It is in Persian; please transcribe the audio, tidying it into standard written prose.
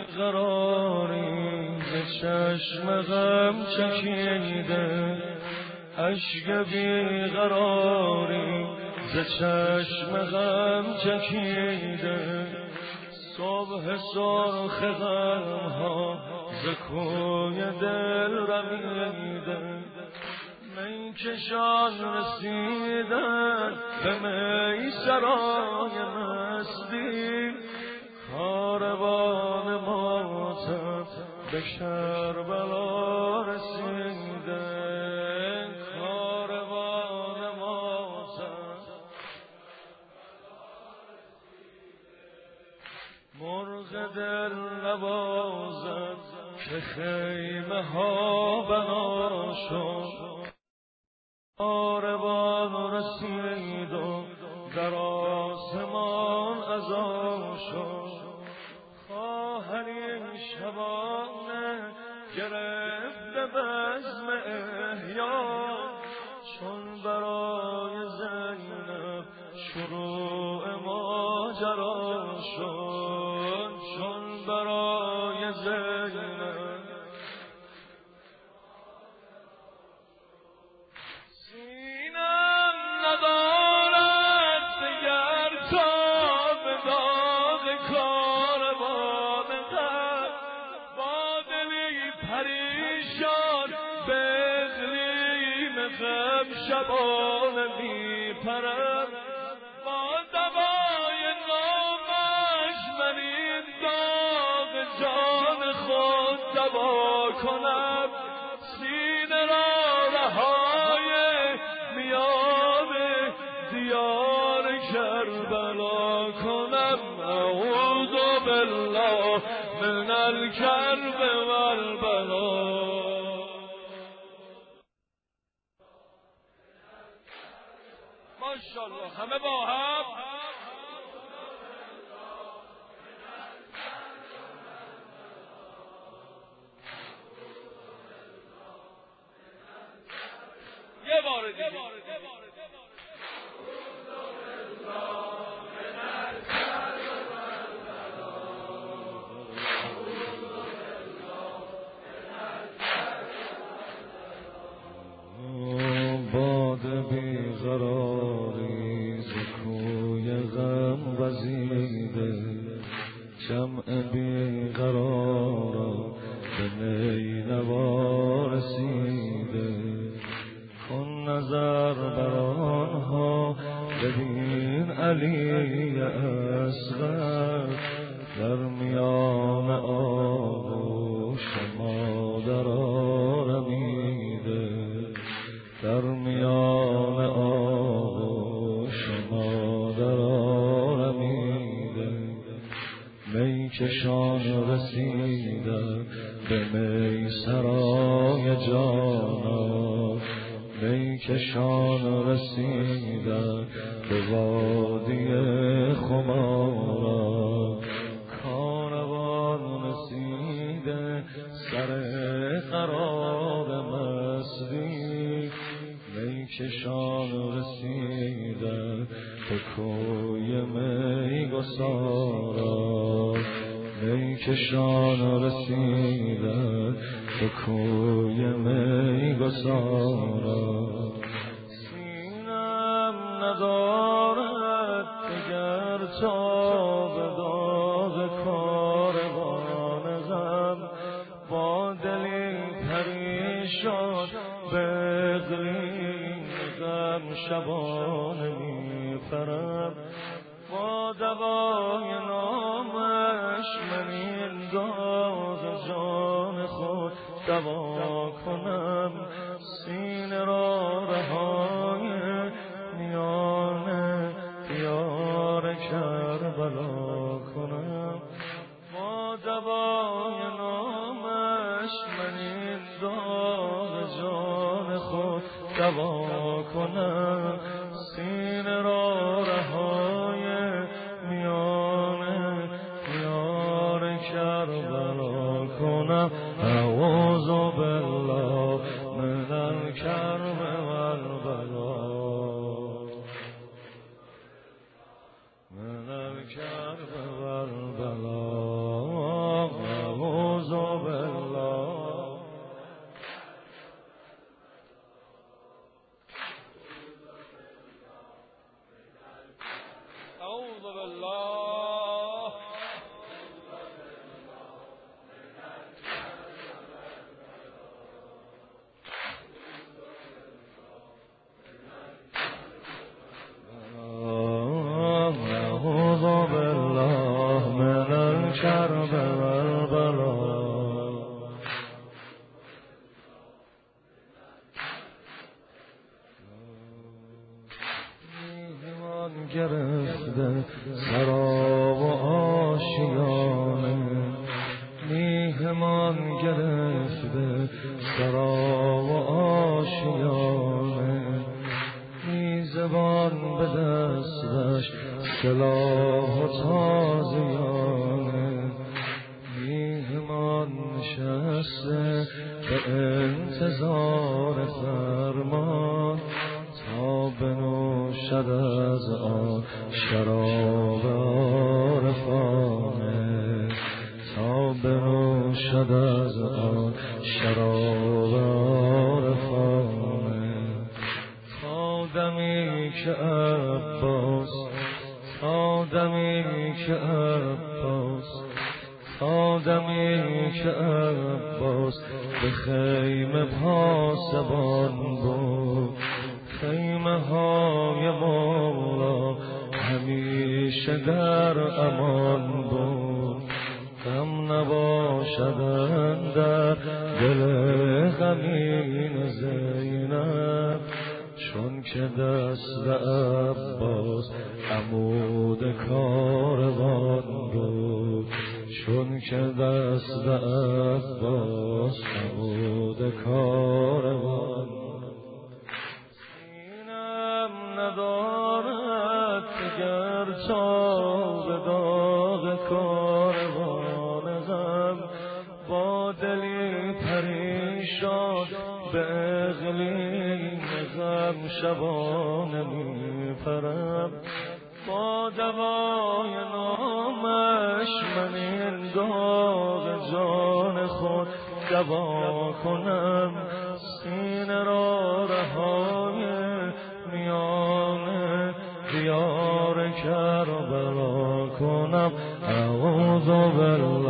قراری ز چشم غم چکیده، اشک بیقراری ز چشم غم چکیده، صبح سرخ غم ها ز کوی دل رمیده، می کشان رسیدن به می سرای مستی، کاروان ماتم به کربلا رسیده، کاروان ماتم مرغ دل نوازد که خیمه ها بنا شد، کاروان رسید و در آسمان غذا شد، خواهر شبانه گرفته بزم احیا، چون برای زینب شروع ماجرا شد، چون برای زینب سینم ندارد دگر تا به داغ کاروان غم، با دلی پریشان به اقلیم غم شبانه می پرم، با دوای نامش من این داغ جان خود دوا کنم، سینه را رهای میان دیار کربلا کنم، اعوذ بالله من الکرب والبلا. ماشاءالله همه با هم یه بار دیگه باد بیقراری ز کوی غم وزیده، جمع بیقرارا به نینوا رسیده، کن نظر بر آنها ببین علی اصغر، در میان آغوش مادر آرمیده، در میان آغوش مادر آرمیده، می کشان رسیدن به می سرای جانان، می کشان رسیدن به وادی خمارا، کاروان رسیده سر قرار مستی، می کشان رسیدن به کوی می گسارا، می کشان رسیدن به کوی می گسارا، سینم ندارد دگر تا به داغ کاروان غم، با دلی پریشان به اقلیم غم شبانه می پرم، با دوای نامش من این داغ جان خود دوا کنم، سینه را رهای میان دیار کربلا کنم، با دوای نامش من این داغ جان خود دوا کنم، سینه را رهای میان دیار کربلا کنم، اعوذ بالله من الکرب والبلا، من الکرب والبلا. کرب بلا میهمان گرفته سرا و آشیانه میهمان گرفته سرا و آشیانه میزبان به دستش سلاح و تازیانه میهمان نشسته به انتظار فرمان تا بنوشد از آن شراب عارفانه تا بنوشد از آن شراب عارفانه تا دمی که عباس تا دمی که عباس تا دمی که عباس به خیمه پاسبان بود خیمه های مولا همیشه در امان بود غم نباشد در دل غمین زینب چون که دست عباس عمود کاروان بود چون که دست عباس عمود کاروان سینم ندارد گر تا به داغ کاروان غم با دلی پریشان به اقلیم غم شبانه می پرم با دوای نامش من این داغ جان خود دوا کنم سینه را رهای میان دیار کربلا کنم اعوذ بالله